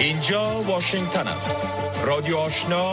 اینجا واشنگتن است. رادیو آشنا،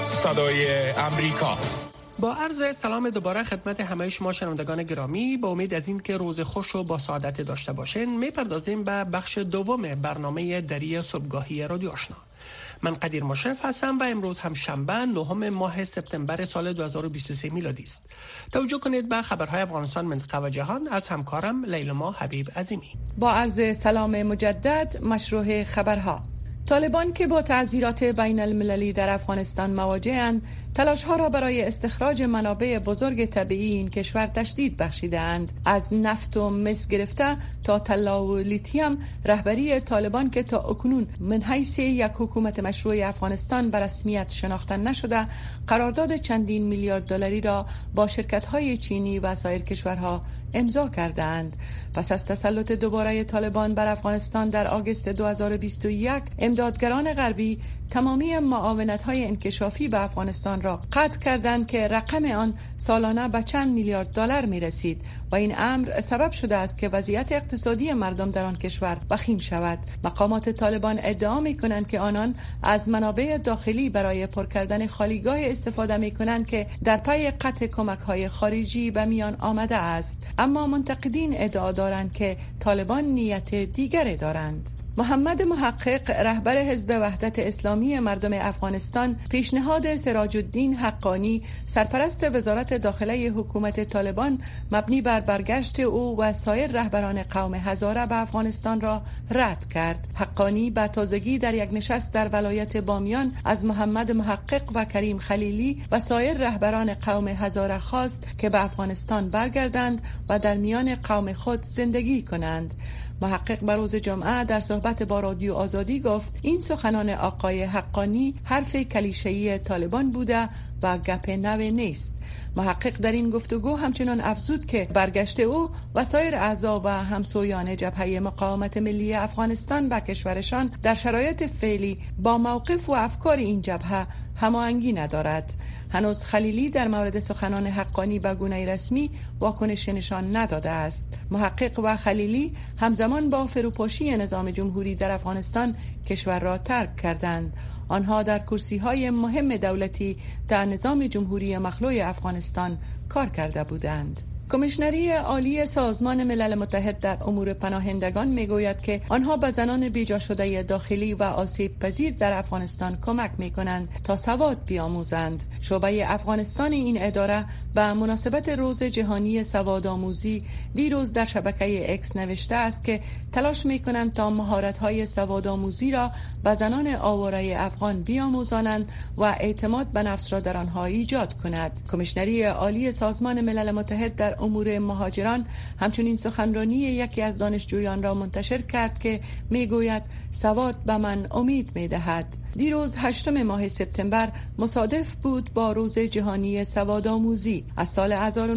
صدای امریکا. با عرض سلام دوباره خدمت همه شما شنوندگان گرامی، با امید از این که روز خوش و با سعادت داشته باشین، میپردازیم به بخش دوم برنامه دری صبحگاهی رادیو آشنا. من قدیر مشرف هستم و امروز هم شنبه 9 ماه سپتامبر سال 2023 میلادی است. توجه کنید به خبرهای افغانستان، منطقه و جهان از همکارم لیلما حبیب عظیمی. با عرض سلام مجدد، مشروع خبرها. طالبان که با تعزیرات بین المللی در افغانستان مواجه‌اند، تلاش‌ها را برای استخراج منابع بزرگ طبیعی این کشور تشدید بخشیده‌اند. از نفت و مس گرفته تا طلا و لیتیم، رهبری طالبان که تا اکنون من حیث یک حکومت مشروع افغانستان به رسمیت شناخته نشده، قرارداد چندین میلیارد دلاری را با شرکت‌های چینی و سایر کشورها امضا کردند. پس از تسلط دوباره طالبان بر افغانستان در آگوست 2021، امدادگران غربی تمامی معاونت‌های انکشافی به افغانستان را قطع کردند که رقم آن سالانه به چند میلیارد دلار می‌رسید و این امر سبب شده است که وضعیت اقتصادی مردم در آن کشور وخیم شود. مقامات طالبان ادعا می‌کنند که آنان از منابع داخلی برای پر کردن خالیگاه استفاده می‌کنند که در پی قطع کمک‌های خارجی به میان آمده است، اما منتقدین ادعا دارند که طالبان نیت دیگری دارند. محمد محقق، رهبر حزب وحدت اسلامی مردم افغانستان، پیشنهاد سراج الدین حقانی، سرپرست وزارت داخله حکومت طالبان مبنی بر برگشت او و سایر رهبران قوم هزاره به افغانستان را رد کرد. حقانی به تازگی در یک نشست در ولایت بامیان از محمد محقق و کریم خلیلی و سایر رهبران قوم هزاره خواست که به افغانستان برگردند و در میان قوم خود زندگی کنند. محقق بر روز جمعه در صحبت با رادیو آزادی گفت این سخنان آقای حقانی حرف کلیشه‌ای طالبان بوده و گپ نو نیست. محقق در این گفتگو همچنان افزود که برگشت او و سایر اعضا و همسویان جبهه مقاومت ملی افغانستان و کشورشان در شرایط فعلی با موقف و افکار این جبهه هماهنگی ندارد. هنوز خلیلی در مورد سخنان حقانی به گونه رسمی واکنش نشان نداده است. محقق و خلیلی همزمان با فروپاشی نظام جمهوری در افغانستان کشور را ترک کردند. آنها در کرسی‌های مهم دولتی در نظام جمهوری مخلوع افغانستان کار کرده بودند. کمیشنری عالی سازمان ملل متحد در امور پناهندگان میگوید که آنها به زنان بیجا شده داخلی و آسیب پذیر در افغانستان کمک میکنند تا سواد بیاموزند. شعبه افغانستان این اداره به مناسبت روز جهانی سواد آموزی دیروز در شبکه اکس نوشته است که تلاش میکنند تا مهارت‌های سواد آموزی را به زنان آواره افغان بیاموزانند و اعتماد به نفس را در آنها ایجاد کند. کمیشنری عالی سازمان ملل متحد در امور مهاجران همچنین سخنرانی یکی از دانشجویان را منتشر کرد که میگوید سواد به من امید میدهد. دیروز 8 ماه سپتامبر مصادف بود با روز جهانی سواد آموزی. از سال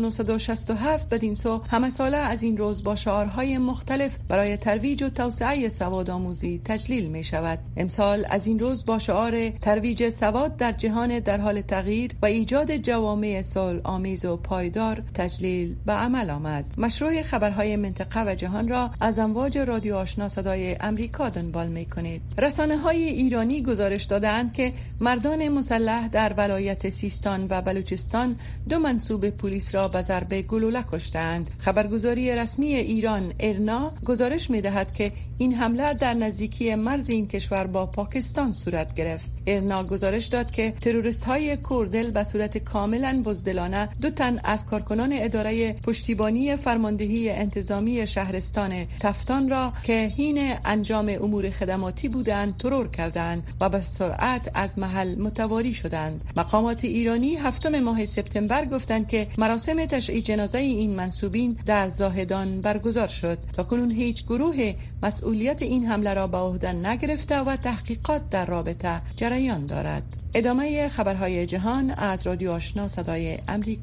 1967 بدین سو همه ساله از این روز با شعارهای مختلف برای ترویج و توسعه سواد آموزی تجلیل می شود. امسال از این روز با شعار ترویج سواد در جهان در حال تغییر و ایجاد جوامع صلح آمیز و پایدار تجلیل به عمل آمد. مشروع خبرهای منطقه و جهان را از امواج رادیو آشنا صدای امریکا دنبال می کنید. رسانه‌های ایرانی گزارش دادند که مردان مسلح در ولایت سیستان و بلوچستان 2 منصوب پلیس را به ضرب گلوله کشتند. خبرگزاری رسمی ایران ایرنا گزارش می‌دهد که این حمله در نزدیکی مرز این کشور با پاکستان صورت گرفت. ایرنا گزارش داد که تروریست‌های کوردل به صورت کاملا بزدلانه 2 تن از کارکنان اداره پشتیبانی فرماندهی انتظامی شهرستان تفتان را که حین انجام امور خدماتی بودند ترور کردند و به سرعت از محل متواری شدند. مقامات ایرانی 7 ماه سپتامبر گفتند که مراسم تشییع جنازه این منصوبین در زاهدان برگزار شد. تاکنون هیچ گروه مسئولیت این حمله را به عهده نگرفته و تحقیقات در رابطه جریان دارد. ادامه خبرهای جهان از رادیو آشنا صدای امریکا.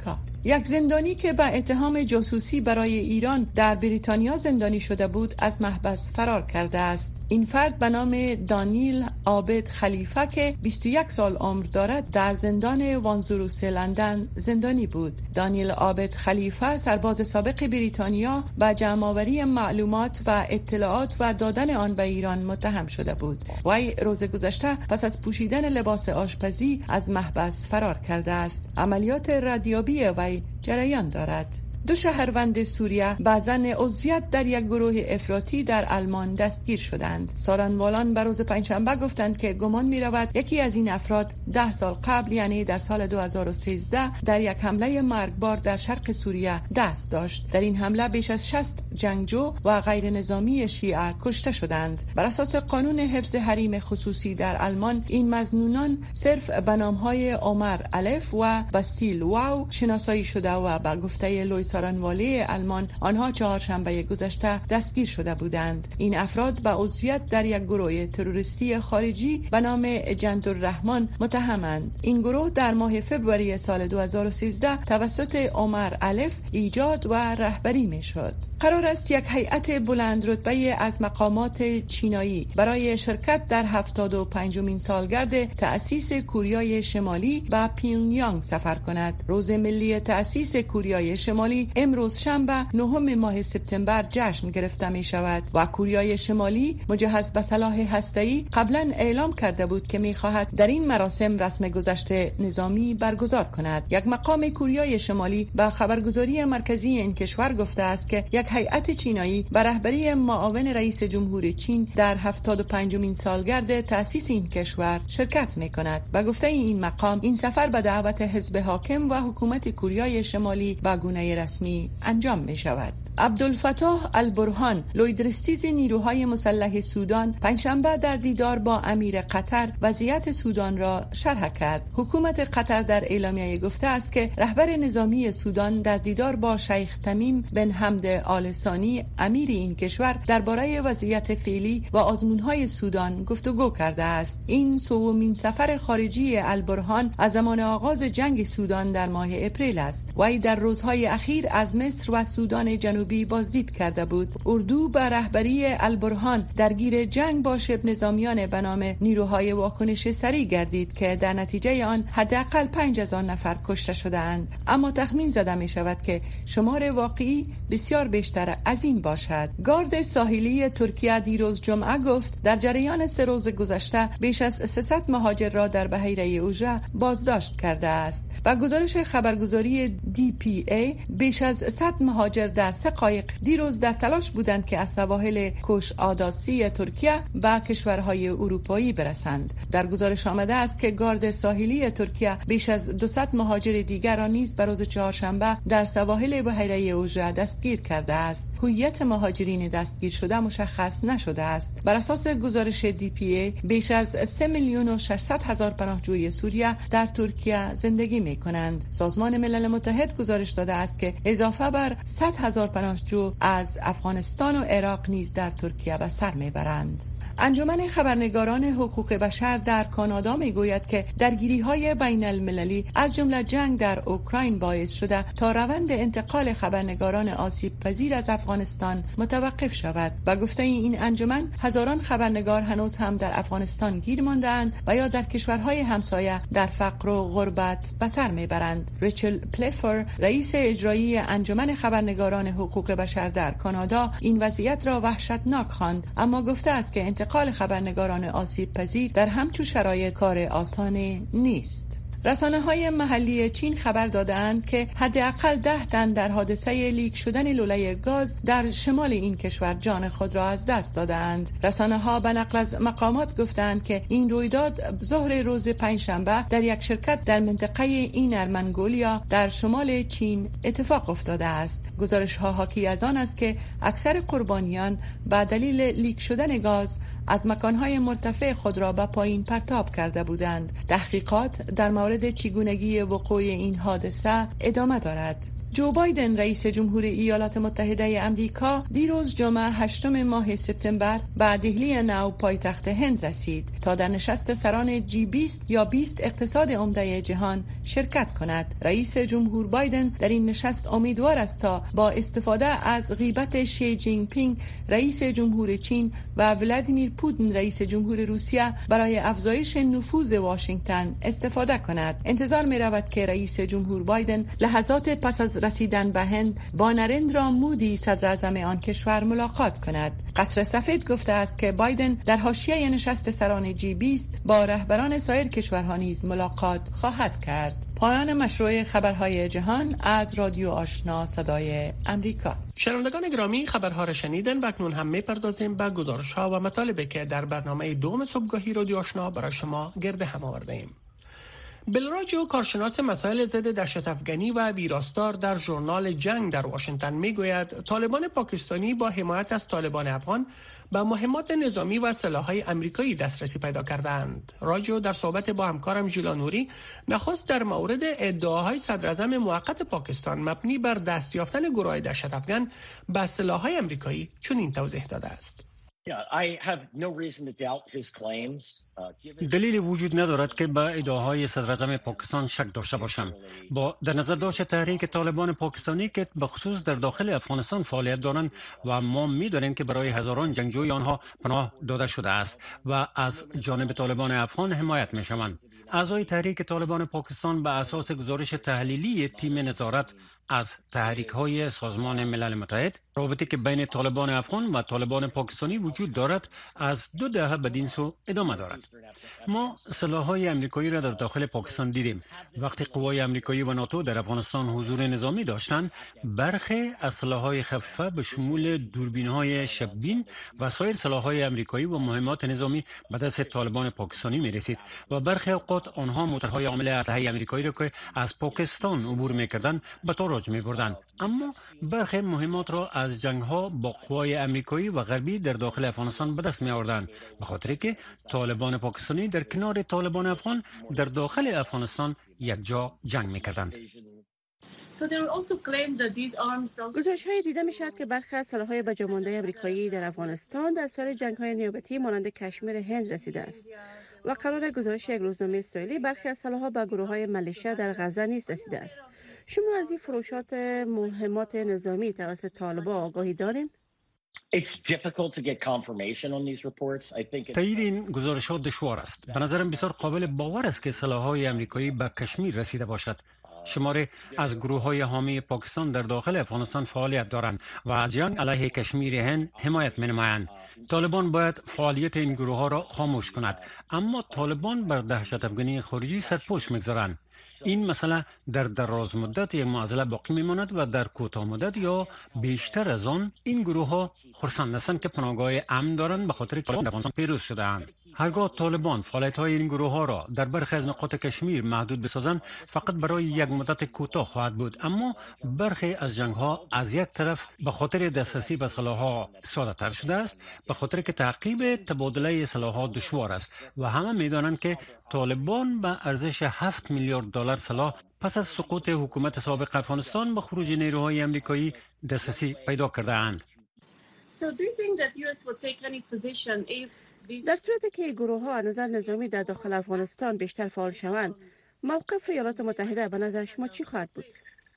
یک زندانی که به اتهام جاسوسی برای ایران در بریتانیا زندانی شده بود از محبس فرار کرده است. این فرد به نام دانیل عابد خلیفه که 21 سال عمر دارد در زندان وانزوروس لندن زندانی بود. دانیل عابد خلیفه سرباز سابق بریتانیا به جمع‌آوری معلومات و اطلاعات و دادن آن به ایران متهم شده بود. وی روز گذشته پس از پوشیدن لباس آشپزی از محبس فرار کرده است. عملیات ردیابی وی جریان دارد. 2 شهروند سوریه بعضن عضویت در یک گروه افراطی در آلمان دستگیر شدند. سارنوالان بروز پنجشنبه گفتند که گمان می رود یکی از این افراد 10 سال قبل یعنی در سال 2013 در یک حمله مرگبار در شرق سوریه دست داشت. در این حمله بیش از 60 جنگجو و غیر نظامی شیعه کشته شدند. بر اساس قانون حفظ حریم خصوصی در آلمان این مظنونان صرف به نام‌های عمر الف و باسیل واو شناسایی شده و به گفته لوئیس سارنوالی آلمان آنها چهارشنبه گذشته دستگیر شده بودند. این افراد به عضویت در یک گروه تروریستی خارجی به نام جندالرحمن متهمند. این گروه در ماه فوریه سال 2013 توسط عمر الف ایجاد و رهبری می شد. قرار است یک هیئت بلند رتبه از مقامات چینایی برای شرکت در 75مین سالگرد تأسیس کوریای شمالی به پیونگیانگ سفر کند. روز ملی تأسیس کوریای شمالی امروز شنبه 9 ماه سپتامبر جشن گرفته می شود و کوریای شمالی مجهز به سلاح هسته‌ای قبلا اعلام کرده بود که می خواهد در این مراسم رسم گذشت نظامی برگزار کند. یک مقام کوریای شمالی به خبرگزاری مرکزی این کشور گفته است که یک هیئت چینایی به رهبری معاون رئیس جمهور چین در 75مین سالگرد تأسیس این کشور شرکت می کند. به گفته این مقام این سفر به دعوت حزب حاکم و حکومت کوریای شمالی به گونه رسمی انجام می شود. عبدالفتاح البرهان لویدرستیز نیروهای مسلح سودان پنجشنبه در دیدار با امیر قطر وضعیت سودان را شرح کرد. حکومت قطر در اعلامیه گفته است که رهبر نظامی سودان در دیدار با شیخ تمیم بن حمد آل ثانی امیر این کشور درباره وضعیت فعلی و آزمونهای سودان گفتگو کرده است. این سومین سفر خارجی البرهان از زمان آغاز جنگ سودان در ماه اپریل است. وی در روزهای اخیر از مصر و سودان جنوبی بازدید کرده بود. اردو به رهبری البرهان درگیر جنگ با شبه نظامیان به نام نیروهای واکنش سریع گردید که در نتیجه آن حداقل 5000 نفر کشته شده‌اند، اما تخمین زده می شود که شمار واقعی بسیار بیشتر از این باشد. گارد ساحلی ترکیه دیروز جمعه گفت در جریان 3 روز گذشته بیش از 300 مهاجر را در بحیره اوژه بازداشت کرده است. با گزارش خبرگزاری DPA بیش از 100 مهاجر در 3 قایق دیروز در تلاش بودند که از سواحل کوش آداسی ترکیه به کشورهای اروپایی برسند. در گزارش آمده است که گارد ساحلی ترکیه بیش از 200 مهاجر دیگر را نیز به روز چهارشنبه در سواحل بحیره اوژه دستگیر کرده است. هویت مهاجرین دستگیر شده مشخص نشده است. بر اساس گزارش DPA بیش از 3,600,000 پناهجوی سوریه در ترکیه زندگی می کنند. سازمان ملل متحد گزارش داده است که اضافه بر 100,000 پناهجو از افغانستان و عراق نیز در ترکیه به سر میبرند. انجمن خبرنگاران حقوق بشر در کانادا میگوید که درگیری‌های بین المللی از جمله جنگ در اوکراین باعث شده تا روند انتقال خبرنگاران آسیب پذیر از افغانستان متوقف شود. با گفته این انجمن هزاران خبرنگار هنوز هم در افغانستان گیر مانده‌اند و یا در کشورهای همسایه در فقر و غربت به سر میبرند. ریچل پلفر رئیس اجرایی انجمن خبرنگاران حقوق بشر در کانادا این وضعیت را وحشتناک خواند، اما گفته است که انتقال خبرنگاران آسیب پذیر در همچون شرایط کار آسانی نیست. رسانه‌های محلی چین خبر داده‌اند که حداقل 10 تن در حادثه لیک شدن لوله گاز در شمال این کشور جان خود را از دست داده‌اند. رسانه‌ها به نقل از مقامات گفتند که این رویداد ظهر روز پنجشنبه در یک شرکت در منطقه اینر منگولیا در شمال چین اتفاق افتاده است. گزارش‌ها حاکی از آن است که اکثر قربانیان به دلیل لیک شدن گاز از مکان‌های مرتفع خود را به پایین پرتاب کرده بودند. تحقیقات در مورد چگونگی وقوع این حادثه ادامه دارد. جو بایدن رئیس جمهور ایالات متحده امریکا دیروز جمعه 8 ماه سپتامبر به دهلی نو پایتخت هند رسید تا در نشست سران G20 یا 20 اقتصاد عمده جهان شرکت کند. رئیس جمهور بایدن در این نشست امیدوار است تا با استفاده از غیبت شی جین پینگ رئیس جمهور چین و ولادیمیر پوتین رئیس جمهور روسیه برای افزایش نفوذ واشنگتن استفاده کند. انتظار می رود که رئیس جمهور بایدن لحظات پس از رسیدن به هند با نریندرا مودی صدر اعظم آن کشور ملاقات کند. قصر سفید گفته است که بایدن در حاشیه نشست سران G20 با رهبران سایر کشورها نیز ملاقات خواهد کرد. پایان مشروع خبرهای جهان از رادیو آشنا صدای امریکا. شنوندگان گرامی، خبرها را شنیدن و اکنون هم می‌پردازیم به گزارش‌ها و مطالبی که در برنامه دوم صبحگاهی رادیو آشنا برای شما گرد هم آورده‌ایم. بلراجیو، کارشناس مسائل ضد دهشت افغانی و ویراستار در ژورنال جنگ در واشنگتن میگوید طالبان پاکستانی با حمایت از طالبان افغان به مهمات نظامی و سلاح‌های آمریکایی دسترسی پیدا کردند. راجیو در صحبت با همکارم ژیلا نوری نخست در مورد ادعاهای صدراعظم موقت پاکستان مبنی بر دست یافتن گروه‌های دهشت افغان به سلاح‌های آمریکایی چنین توضیح داده است. دلیلی وجود ندارد که به ادعاهای صدراعظم پاکستان شک داشته باشم. با در نظر داشت تحریک طالبان پاکستانی که به خصوص در داخل افغانستان فعالیت دارند و ما می‌دانیم که برای هزاران جنگجوی آنها پناه داده شده است و از جانب طالبان افغان حمایت می‌شوند. اعضای تحریک طالبان پاکستان به اساس گزارش تحلیلی تیم نظارت از تحریک‌های سازمان ملل متحد، رابطه که بین طالبان افغان و طالبان پاکستانی وجود دارد از 2 دهه بدین سو ادامه دارد. ما سلاح‌های آمریکایی را در داخل پاکستان دیدیم. وقتی قوای آمریکایی و ناتو در افغانستان حضور نظامی داشتند، برخی از سلاح‌های خفیفه به شمول دوربین‌های شب‌بین و سایر سلاح‌های آمریکایی و مهمات نظامی به دست طالبان پاکستانی می‌رسید و برخی اوقات آنها موتورهای حامل اسلحه آمریکایی را که از پاکستان عبور می‌کردند به تاراج می‌بردند. اما برخی مهمات را از جنگ‌ها با قوای آمریکایی و غربی در داخل افغانستان به دست می‌آوردند، به خاطر که طالبان پاکستانی در کنار طالبان افغان در داخل افغانستان یکجا جنگ می‌کردند. گزارش‌های دیده می‌شود که برخی از سلاح‌های به جا مانده آمریکایی در افغانستان در سر جنگ‌های نیابتی مانند کشمیر هند رسیده است و قرار گزارش یک روزنامه اسرائیلی برخی از سلاح‌ها به گروه‌های ملیشه در غزه نیز رسیده است. شما از این فروشات مهمات نظامی توسط طالبان آگاهی دارین؟ تایید این گزارشات دشوار است. به نظرم بسیار قابل باور است که سلاح‌های آمریکایی به کشمیر رسیده باشد. شماره از گروه‌های حامی پاکستان در داخل افغانستان فعالیت دارند و از جنگ علیه کشمیر هند حمایت می‌نمایند. طالبان باید فعالیت این گروه‌ها را خاموش کند، اما طالبان بر دهشت افغانی خارجی سرپوش می‌گذارند. این مسئله در دراز مدت یک معضله باقی میماند و در کوتاه مدت یا بیشتر از آن این گروه ها خرسند هستند که پناهگاه امن دارند به خاطر طالبان در افغانستان پیروز شده‌اند. هرگاه طالبان فعالیت های این گروه ها را در برخی از نقاط کشمیر محدود بسازند فقط برای یک مدت کوتاه خواهد بود، اما برخی از جنگ ها از یک طرف به خاطر دسترسی به سلاح ها ساده تر شده است، به خاطر که تعقیب تبادله سلاح ها دشوار است و همه میدانند که طالبان به ارزش 7 میلیارد دلار سلاح پس از سقوط حکومت سابق افغانستان به خروج نیروهای آمریکایی دسترسی پیدا کرده اند. در صورتی که گروه ها از نظر نظامی در داخل افغانستان بیشتر فعال شوند، موقف ایالات متحده به نظر شما چی خواهد بود؟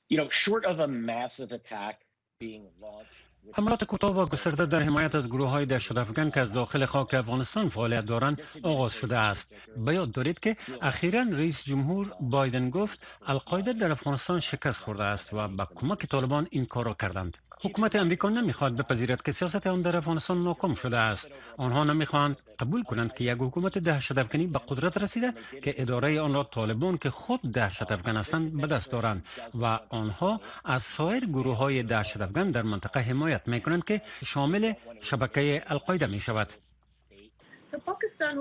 حملات کوتاه و گسترده در حمایت از گروه‌های دهشت افغان که از داخل خاک افغانستان فعالیت دارند آغاز شده است. به یاد دارید که اخیراً رئیس جمهور بایدن گفت القاعده در افغانستان شکست خورده است و با کمک طالبان این کار را کردند. حکومت امریکا نمیخواد بپذیرد که سیاست آن در افغانستان ناکام شده است. آنها نمیخواهند قبول کنند که یک حکومت دهشت افغانی به قدرت رسیده که اداره آن را طالبان که خود دهشت افغان هستند به دست دارند و آنها از سایر گروه‌های دهشت افغان در منطقه حمایت میکنند که شامل شبکه القاعده میشود. پاکستان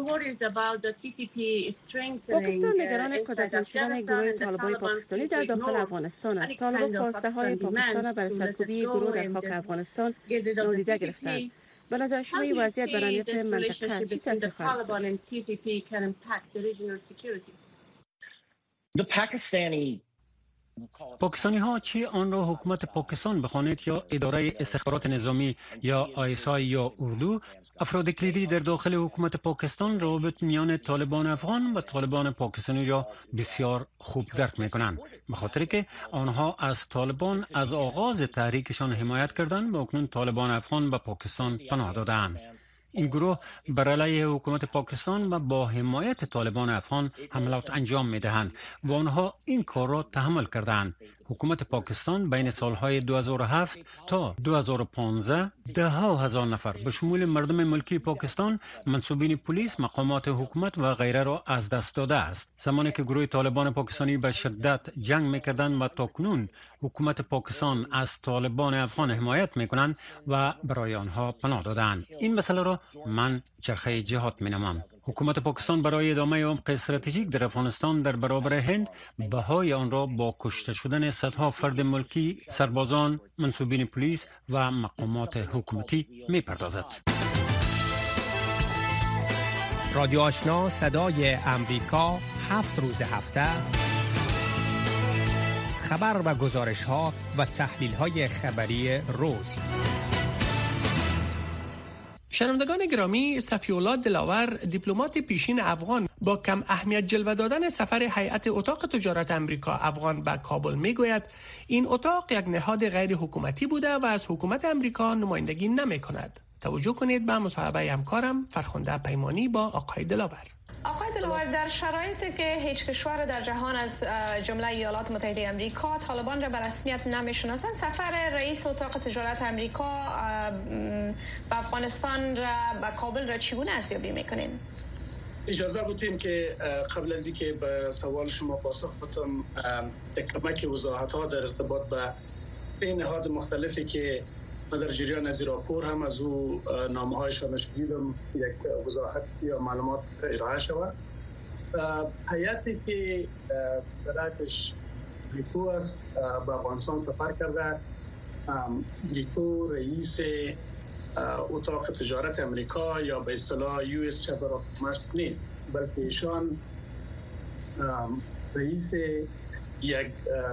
نگران کودکان شدن گروه طالبان پاکستانی در داخل افغانستان است. طالبان خواسته های پاکستان را برای سرکوبی گروه در خاک افغانستان نادیده گرفتند. به نظر شما این وضعیت بر امنیت منطقه چه تاثیر خواهد داشت؟ پاکستانی ها چی آن را حکومت پاکستان بخوانید یا اداره استخبارات نظامی یا آیسای یا اردو، افراد کلیدی در داخل حکومت پاکستان روابط میان طالبان افغان و طالبان پاکستانی را بسیار خوب درک می کنند، به خاطر که آنها از طالبان از آغاز تحریکشان حمایت کردند و اکنون طالبان افغان به پاکستان پناه دادند. این گروه بر علیه حکومت پاکستان و با حمایت طالبان افغان حملات انجام می دهند و آنها این کار را تحمل کردند. حکومت پاکستان بین سالهای 2007 تا 2015 ده ها هزار نفر به شمول مردم ملکی پاکستان، منصوبین پلیس، مقامات حکومت و غیره را از دست داده است. زمانی که گروه طالبان پاکستانی به شدت جنگ می‌کردند و تاکنون حکومت پاکستان از طالبان افغان حمایت می‌کنند و برای آنها پناه دادند. این مسئله را من چرخه جهاد می‌نامم. حکومت پاکستان برای ادامه عمق استراتژیک در افغانستان در برابر هند بهای آن را با کشته شدن صدها فرد ملکی، سربازان، منصوبین پلیس و مقامات حکومتی می‌پردازد. رادیو آشنا صدای امریکا 7 روز هفته خبر و گزارش‌ها و تحلیل‌های خبری روز. شنوندگان گرامی، صفی‌الله دلاور، دیپلمات پیشین افغان، با کم اهمیت جلوه دادن سفر هیئت اتاق تجارت امریکا افغان به کابل میگوید این اتاق یک نهاد غیر حکومتی بوده و از حکومت امریکا نمایندگی نمی کند. توجه کنید به مصاحبه همکارم فرخنده پیمانی با آقای دلاور. آقای دلاور، در شرایطی که هیچ کشور در جهان از جمله ایالات متحده آمریکا طالبان را به رسمیت نمیشناسند، سفر رئیس اتاق تجارت آمریکا به افغانستان را به کابل را چگونه ارزیابی میکنین؟ اجازه بدین که قبل از اینکه به سوال شما پاسخ بدم یک کمک وضاحت ها در ارتباط به این نهاد مختلفی که من در جریان از راپور هم از او نامه هایشان شدیدم یک وضاحت یا معلومات ارائه شود. هیئتی که رئیسش گریتو است به افغانستان سفر کرده. گریتو رئیس اتاق تجارت امریکا یا به اصطلاح US Chamber of Commerce نیست، بلکه ایشان رئیس یک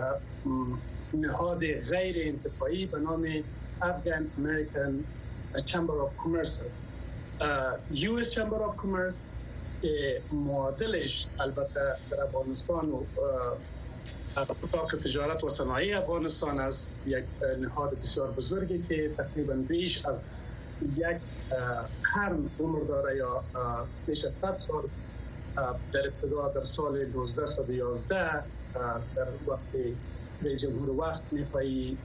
نهاد غیر انتفاعی به نام Afghan American Chamber of Commerce، US Chamber of Commerce که معادلش البته در افغانستان و اتاق تجارت و صنایع افغانستان است، یک نهاد بسیار بزرگی که تقریبا بیش از یک قرن عمر داره یا بیش از 100 سال. در ابتدا در سال 1911 در وقتی رئیس جمهور وقت میخواهی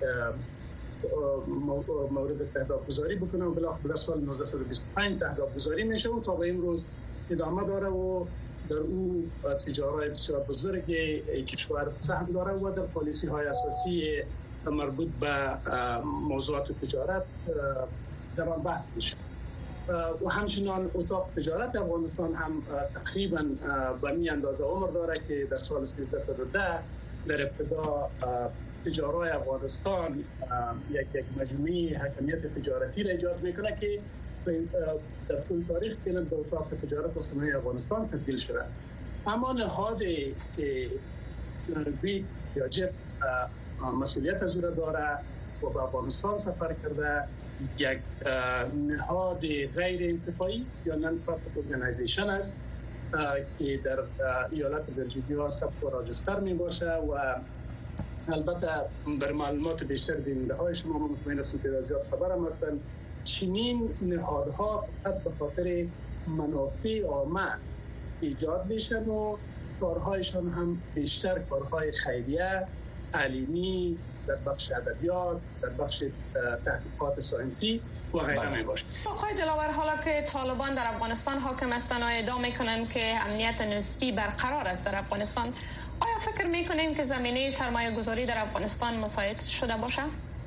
مورد تهداب گذاری بکنه و بالاخره در سال 1925 تهداب گذاری میشه و تا به امروز ادامه داره و در او تجارت بسیار بزرگ کشور سهم داره و در پالیسی های اساسی مربوط به موضوعات تجارت در آن بحث میشه. و همچنان اتاق تجارت افغانستان هم تقریبا به این اندازه عمر داره که در سال 1310 در ابتدا تجارت افغانستان یک مجموعه حاکمیت تجارتی را ایجاد میکنه که در طول تاریخ که به اتاق تجارت و صنایع افغانستان تبدیل شده. اما نهادی که وی یا جب مسئولیت از او را داره و به افغانستان سفر کرده، یک نهاد غیر انتفاعی یا نان-پرافیت ارگانایزیشن است که در ایالت ویرجینیا ثبت و راجستر می باشه و البته بر معلومات بیشتر بیننده های شما مطمئن هستم که زیاد خبرم هستند. چنین نهادها فقط به خاطر منافع عامه ایجاد میشن و کارهایشان هم بیشتر کارهای خیریه، تعلیمی، در بخش ادبیات، در بخش تحقیقات ساینسی و غیره می باشد. آقای دلاور، حالا که طالبان در افغانستان حاکم هستند و ادعا میکنن که امنیت نسبی برقرار است در افغانستان، آیا فکر میکنین که زمینه سرمایه گذاری در افغانستان مساعد شده باشه؟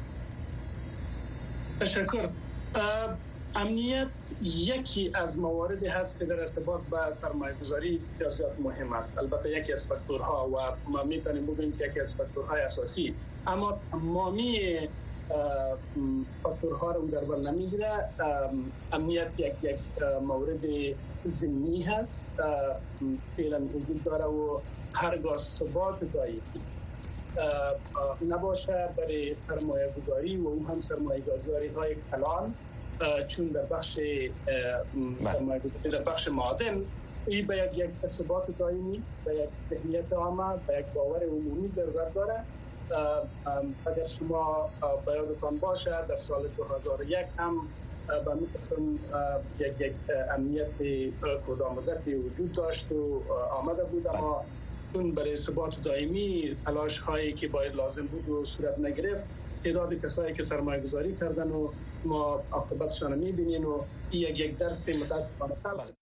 تشکر. امنیت یکی از مواردی هست که در ارتباط با سرمایه گذاری بسیار مهم است. البته یکی از فاکتورها و ما میتونیم بگیم که یکی از فاکتورهای اساسی، اما تمامی فاکتورها رو در بر نمیگیره. امنیت یک مورد ضمنی هست، فعلا وجود داره و هرگاه ثبات دایی نباشه برای سرمایه گذاری و اون هم سرمایه گذاری های کلان، چون در بخش سرمایه گذاری در بخش معادن این به یک ثبات دائمی، به یک ذهنیت عامه، به یک باور عمومی ضرورت داره. اگر شما به یادتان باشه در سال 2001 هم به این قسم یک امنیت کدامدتی وجود داشت و آمده بود، اما چون برای ثبات دائمی تلاش هایی که باید لازم بود و صورت نگرفت، تعداد کسایی که سرمایه گذاری کردن و ما عاقبتشان میبینیم و این یک درس متاسفانه تلخ.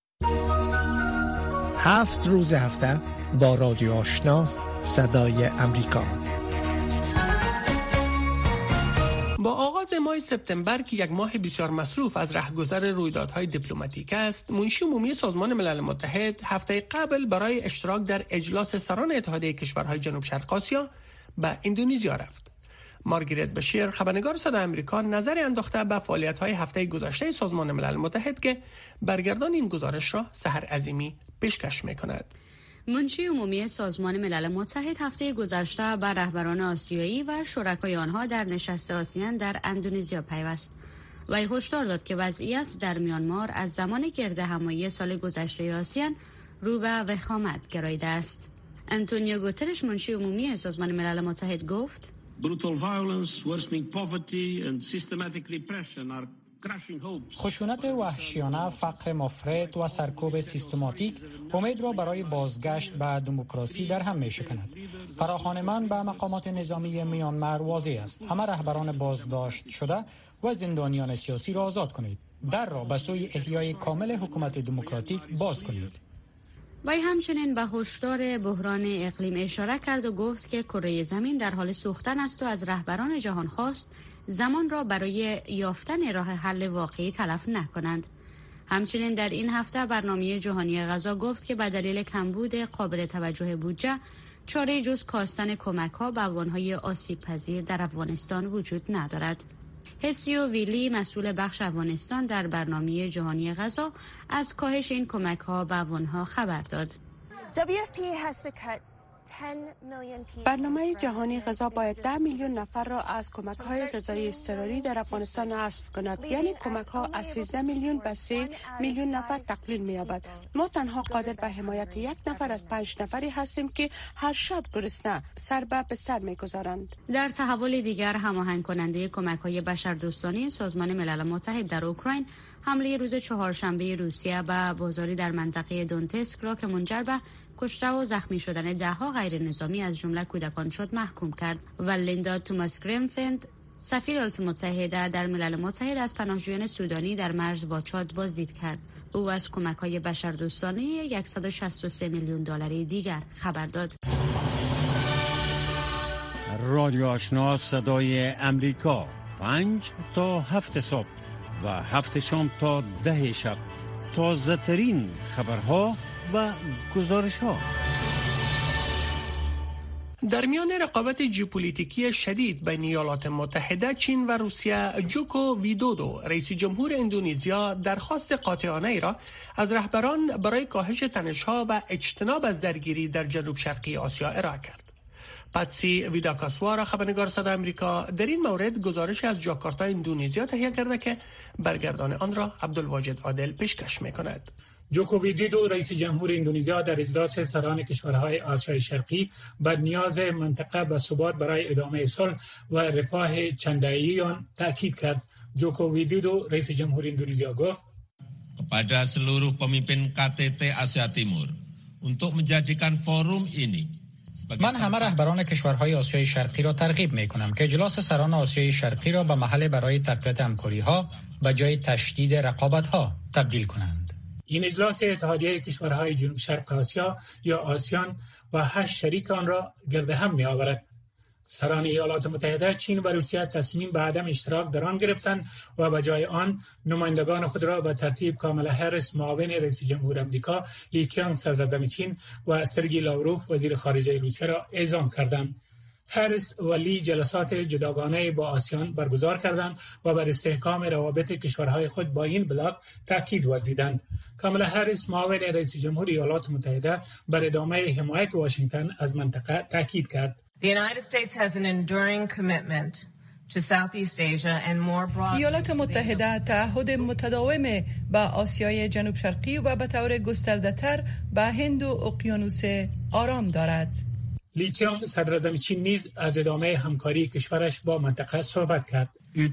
7 روز هفته با رادیو آشنا صدای امریکا. با آغاز ماه سپتامبر که یک ماه بسیار مصروف از رهگذر رویدادهای دیپلماتیک است، منشی عمومی سازمان ملل متحد هفته قبل برای اشتراک در اجلاس سران اتحادیه کشورهای جنوب شرق آسیا به اندونزیا رفت. مارگریت بشیر، خبرنگار صدای آمریکا، نظری انداخته به فعالیت‌های هفته گذشته سازمان ملل متحد که برگردان این گزارش را سحر عظیمی پیشکش می‌کند. منشی عمومی سازمان ملل متحد هفته گذشته بر رهبران آسیایی و شرکای آنها در نشست آسیان در اندونزیا پیوست. وی هشدار داد که وضعیت در میانمار از زمان گردهمایی سال گذشته آسیان رو به وخامت گراییده است. آنتونیو گوترش، منشی عمومی سازمان ملل متحد، گفت: خشونت وحشیانه، فقر مفرط و سرکوب سیستماتیک امید را برای بازگشت به دموکراسی در هم می‌شکند. فراخوان من به مقامات نظامی میانمار واضح است. همه رهبران بازداشت شده و زندانیان سیاسی را آزاد کنید. در را به سوی احیای کامل حکومت دموکراتیک باز کنید. وی همچنین به هشدار بحران اقلیم اشاره کرد و گفت که کره زمین در حال سوختن است و از رهبران جهان خواست زمان را برای یافتن راه حل واقعی تلف نکنند. همچنین در این هفته برنامه جهانی غذا گفت که به دلیل کمبود قابل توجه بودجه چاره جز کاستن کمک‌ها به افغان‌های آسیب پذیر در افغانستان وجود ندارد. هسیو ویلی، مسئول بخش افغانستان در برنامه جهانی غذا، از کاهش این کمک‌ها به افغان‌ها خبر داد. برنامه جهانی غذا باید 10 میلیون نفر را از کمک‌های غذایی اضطراری در افغانستان حذف کند، یعنی کمک‌ها از 13 میلیون به 3 میلیون نفر تقلیل می‌یابد. ما تنها قادر به حمایت یک نفر از 5 نفری هستیم که هر شب گرسنه سر به بستر می‌گذارند. در تحول دیگر، هماهنگ کننده کمک‌های بشردوستانه سازمان ملل متحد در اوکراین حمله روز چهارشنبه روسیه به بازاری در منطقه دونتسک را که منجر به کشته و زخمی شدن ده‌ها غیر نظامی از جمله کودکان شد محکوم کرد و لیندا توماس گرینفیلد، سفیر ایالات متحده در ملل متحد، از پناهجویان سودانی در مرز با چاد بازدید کرد. او از کمک‌های بشردوستانه 163 میلیون دلاری دیگر خبر داد. رادیو آشنا صدای امریکا، 5 تا 7 صبح و 7 شام تا 10 شب، تازه ترین خبرها و گزارش‌ها. در میان رقابت ژئوپلیتیکی شدید بین ایالات متحده، چین و روسیه، جوکو ویدودو، رئیس جمهور اندونزیا، درخواست قاطعانه ای را از رهبران برای کاهش تنش‌ها و اجتناب از درگیری در جنوب شرقی آسیا ارائه کرد. پاتسی ویداکاسوارا، خبرنگار صدای آمریکا، در این مورد گزارش از جاکارتا اندونزیا تهیه کرده که برگردان آن را عبدالواجد عادل پیشکش می‌کند. جوکو ویدودو، رئیس جمهور اندونزیا، در اجلاس سران کشورهای آسیای شرقی بر نیاز منطقه به ثبات برای ادامه صلح و رفاه چندایی آن تاکید کرد. جوکو ویدودو، رئیس جمهور اندونزیا، گفت: kepada seluruh pemimpin KTT Asia Timur untuk menjadikan forum ini. من همه رهبران کشورهای آسیای شرقی را ترغیب می‌کنم که اجلاس سران آسیای شرقی را به محل برای تقویت همکاری‌ها و جای تشدید رقابت‌ها تبدیل کنند. این اجلاس اتحادیه کشورهای جنوب شرق آسیا یا آسیان و 8 شریک آن را گرد هم می‌آورد. سران ایالات متحده، چین و روسیه تصمیم به عدم اشتراک در آن گرفتند و به جای آن نمایندگان خود را به ترتیب کامالا هریس، معاون رئیس جمهور آمریکا، لی کیانگ، صدراعظم چین، و سرگئی لاوروف، وزیر خارجه روسیه را اعزام کردند. هریس و لی جلسات جداگانه با آسیان برگزار کردند و بر استحکام روابط کشورهای خود با این بلاک تاکید ورزیدند. کامالا هریس، معاون رئیس جمهور ایالات متحده، بر ادامه حمایت واشنگتن از منطقه تاکید کرد. ایالات متحده تعهد متداوم به آسیای جنوب شرقی و به طور گسترده تر به هند و اقیانوس آرام دارد. لی کیانگ صدراعظم چین نیز از ادامه همکاری کشورش با منطقه صحبت کرد.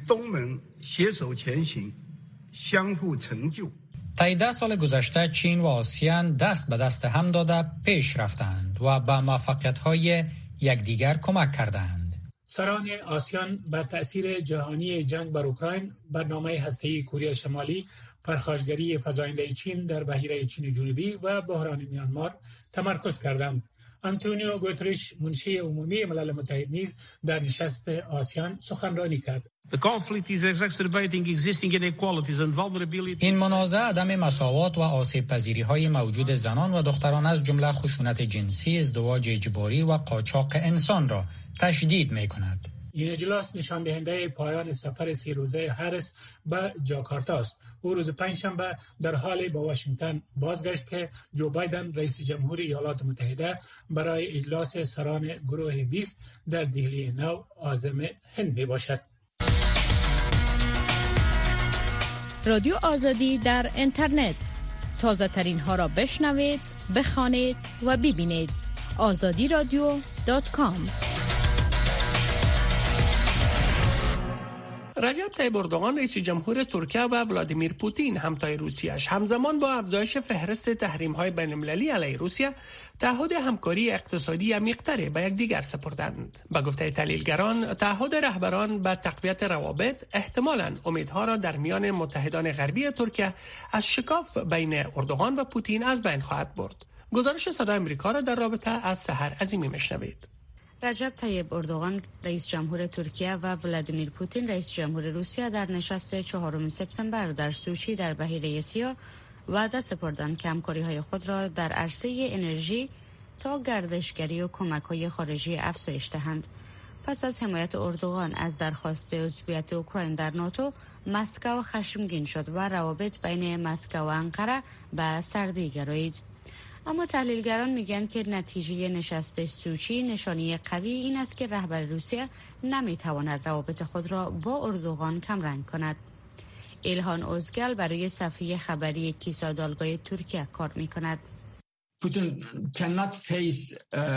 طی 10 سال گذشته چین و آسیان دست به دست هم داده پیش رفتند و به موفقیت‌های یکدیگر کمک کردند. سران آسیان بر تأثیر جهانی جنگ بر اوکراین، برنامه هسته‌ای کره شمالی، پرخاشگری فزاینده چین در بحیره چین جنوبی و بحران میانمار تمرکز کردند. آنتونیو گوتریش منشی عمومی ملل متحد نیز در نشست آسیان سخنرانی کرد. این منازعه عدم مساوات و آسیب پذیری های موجود زنان و دختران از جمله خشونت جنسی، ازدواج اجباری و قاچاق انسان را تشدید می کند. این اجلاس نشان دهنده پایان سفر 3 روزه هریس به جاکارتا است. او روز پنجشنبه در حال به واشنگتن بازگشت که جو بایدن رئیس جمهور ایالات متحده برای اجلاس سران گروه 20 در دهلی نو عازم هند می باشد. رادیو آزادی در اینترنت، تازه ترین ها را بشنوید، بخوانید و ببینید. azadiradio.com. رجب طیب اردوغان رئیس جمهور ترکیه و ولادیمیر پوتین همتای روسیه‌اش همزمان با افزایش فهرست تحریم‌های بین‌المللی علیه روسیه تعهد همکاری اقتصادی عمیق‌تری به یکدیگر سپردند. به گفته تحلیلگران، تعهد رهبران به تقویت روابط احتمالاً امیدها را در میان متحدان غربی ترکیه از شکاف بین اردوغان و پوتین از بین خواهد برد. گزارش صدای آمریکا را در رابطه از سحر عظیمی میشنوید. رجب طیب اردوغان رئیس جمهور ترکیه و ولادیمیر پوتین رئیس جمهور روسیه در نشست 4 سپتامبر در سوچی در بحیره سیاه وعده سپردند که همکاری‌های خود را در عرصه انرژی تا گردشگری و کمک‌های خارجی افزایش دهند. پس از حمایت اردوغان از درخواست عضویت اوکراین در ناتو، مسکو خشمگین شد و روابط بین مسکو و انقره به سردی گرایید. اما تحلیلگران میگن که نتیجه نشست سوچی نشانی قوی این است که رهبر روسیه نمیتواند روابط خود را با اردوغان کمرنگ کند. ایلهان اوزگل برای صفحه خبری کیسادالگاه ترکیه کار میکند. Putin cannot face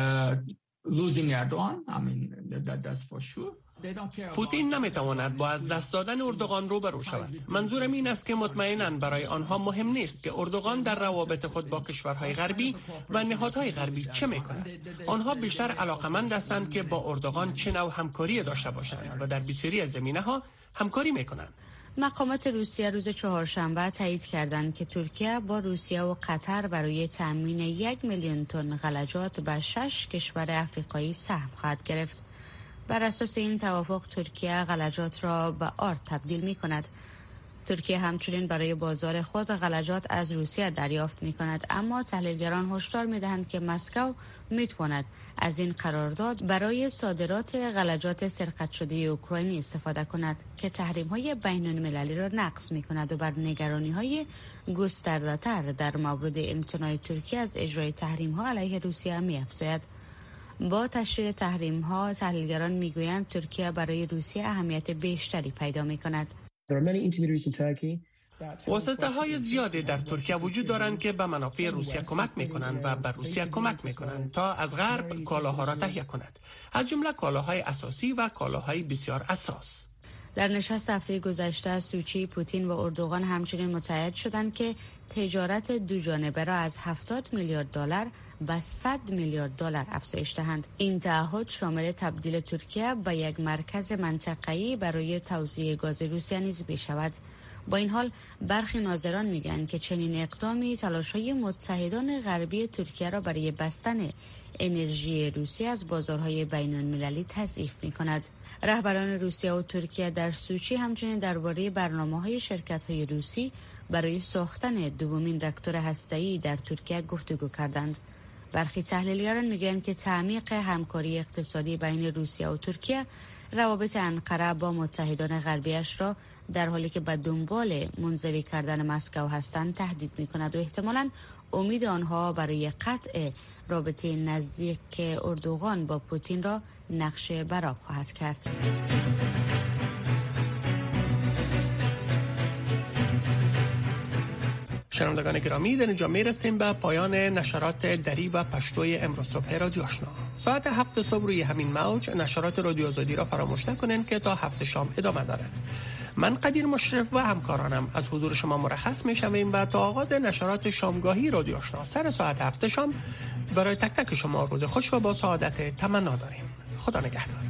losing Erdogan. I mean that's for sure. پوتین نمیتواند با از دست دادن اردوغان روبرو شود. منظورم این است که مطمئناً برای آنها مهم نیست که اردوغان در روابط خود با کشورهای غربی و نهادهای غربی چه میکند. آنها بیشتر علاقمند هستند که با اردوغان چه نوع همکاری داشته باشند و در بسیاری از زمینه‌ها همکاری میکنند. مقامات روسیه روز چهارشنبه تایید کردند که ترکیه با روسیه و قطر برای تامین 1 میلیون تن غلجات به 6 کشور افریقایی سهم خواهد گرفت. بر اساس این توافق ترکیه غلجات را به آرد تبدیل می کند. ترکیه همچنین برای بازار خود غلجات از روسیه دریافت می کند، اما تحلیلگران هشدار می دهند که مسکو می تواند از این قرارداد برای صادرات غلجات سرقت شده اوکراینی استفاده کند که تحریم های بین المللی را نقض می کند و بر نگرانی های گسترده تر در مورد امتناع ترکیه از اجرای تحریم ها علیه روسیه می افزاید. با تشدید تحریم ها، تحلیلگران میگویند ترکیه برای روسیه اهمیت بیشتری پیدا می کند. واسطه های زیادی در ترکیه وجود دارند که به منافع روسیه کمک می کنند و به روسیه کمک می کنند تا از غرب کالاها را تهیه کند، از جمله کالاهای اساسی و کالاهای بسیار حساس. در نشست هفته گذشته سوچی، پوتین و اردوغان همچنین متحد شدند که تجارت دوجانبه را از 70 میلیارد دلار به 100 میلیارد دلار افزایش دهند. این تعهد شامل تبدیل ترکیه به یک مرکز منطقه‌ای برای توزیع گاز روسیه نیز بشود. با این حال برخی ناظران میگن که چنین اقدامی تلاش‌های متحدان غربی ترکیه را برای بستن انرژی روسیه از بازارهای بین‌المللی تضعیف می‌کند. رهبران روسیه و ترکیه در سوچی همچنین درباره برنامه‌های شرکت‌های روسی برای ساختن دومین راکتور هسته‌ای در ترکیه گفتگو کردند. برخی تحلیلگران میگن که تعمیق همکاری اقتصادی بین روسیه و ترکیه روابط انقره با متحدان غربیش را در حالی که به دنبال منزوی کردن مسکو هستند تهدید می‌کند و احتمالاً امید آنها برای قطع رابطه نزدیک اردوغان با پوتین را نقش برآب خواهد کرد. شنوندگان گرامی، در اینجا میرسیم به پایان نشرات دری و پشتوی امروز صبح رادیو آشنا. ساعت 7 صبح روی همین موج نشرات رادیو آزادی را فراموش نکنین که تا 7 شام ادامه دارد. من قدیر مشرف و همکارانم از حضور شما مرخص میشویم و تا آغاز نشرات شامگاهی رادیو آشنا سر ساعت 7 شام برای تک تک شما روز خوش و با سعادت تمنا داریم. خدا نگهدار.